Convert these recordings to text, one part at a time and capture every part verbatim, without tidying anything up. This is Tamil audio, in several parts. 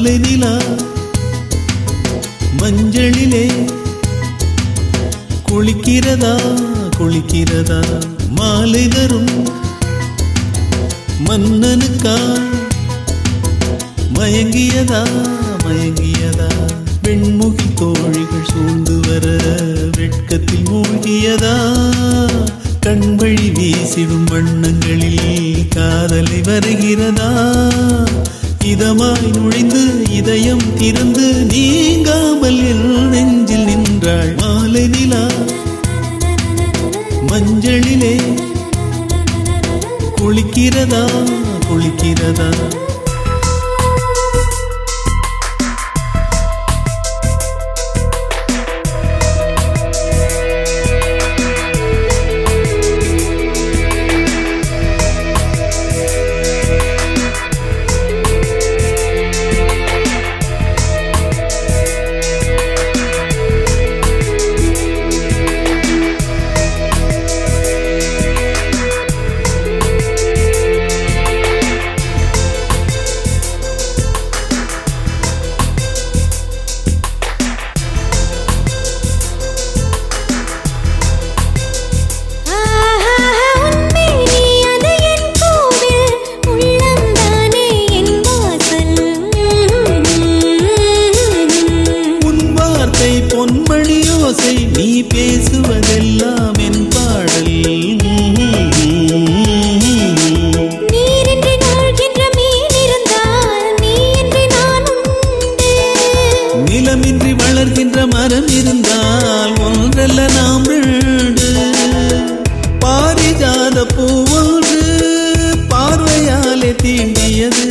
மாலை நிலா மஞ்சளிலே குளிக்கிறதா குளிக்கிறதா மாலை தரும் மன்னனுக்கா மயங்கியதா மயங்கியதா வெண்முகி தோழிகள் சூழ்ந்து வர வெட்கத்தில் மூழ்கியதா கண்வழி வீசிடும் வண்ணங்களில் காதலை வருகிறதா இதமாய் நுழைந்து இதயம் திறந்து நீங்காமல் என் நெஞ்சில் நின்றாள் மாலை நிலா மஞ்சளிலே குளிக்கிறதா குளிக்கிறதா பொன்மணியோசை நீ பேசுவதெல்லாம் என் பாடல் நீரின்றி நாழ்கின்ற மீன் இருந்தால் நீ என்று நானும் நிலமின்றி வளர்கின்ற மரம் இருந்தால் ஒன்றல்ல நாம் ரெண்டு பாரிஜாத பூ ஒன்று பார்வையாலே தீண்டியது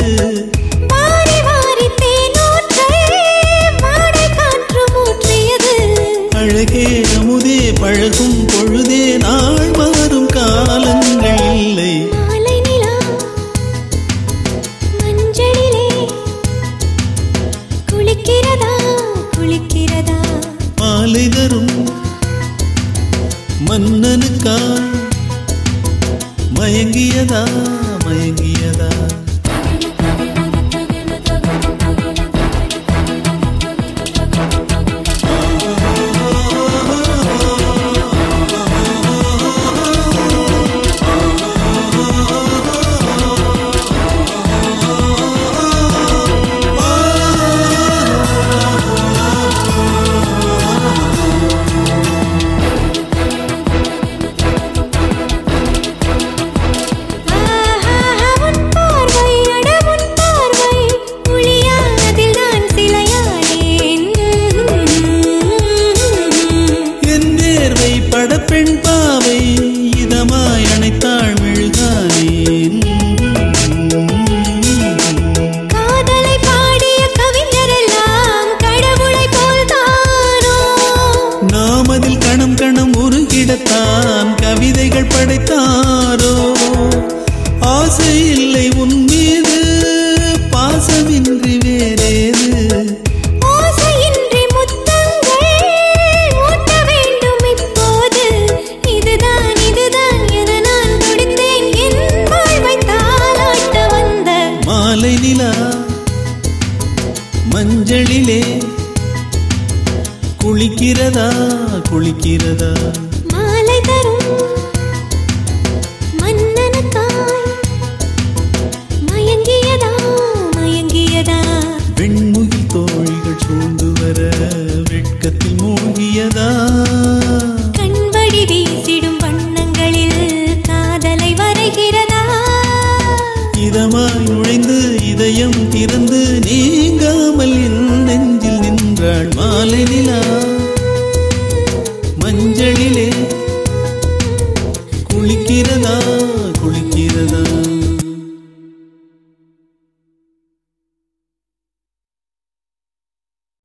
அழகே அமுதே பழகும் பொழுதே நாள் மாறும் காலங்கள் இல்லை மாலை நிலா மஞ்சளிலே குளிக்கிறதா குளிக்கிறதா மாலை தரும் மன்னனுக்கா மயங்கியதா மயங்கியதா படப்பெண் பாவை இதமாய் அணைத்தாள் மெழுகானேன் காதலை பாடிய கவிஞரெல்லாம் கடவுளை போல்தானோ நாம் அதில் கணம் கணம் உருகிடத்தான் கவிதைகள் படைத்தாரோ ஆசை இல்லை உன் மீது பாசமின்றி வேறேது மாலை நிலா மஞ்சளிலே குளிக்கிறதா குளிக்கிறதா மாலை தரும் மன்னனுக்காய் மயங்கியதா மயங்கியதா வெண்முகி தோழிகள் சூழ்ந்து வர வெட்கத்தில் மூழ்கியதா கண்வழி வீசிடும் வண்ணங்களில் காதலை வரைகிறதா இதமாய் நுழைந்து இதயம் திறந்து நீங்காமல் என் நெஞ்சில் நின்றாள் மாலை நிலா மஞ்சளிலே குளிக்கிறதா குளிக்கிறதா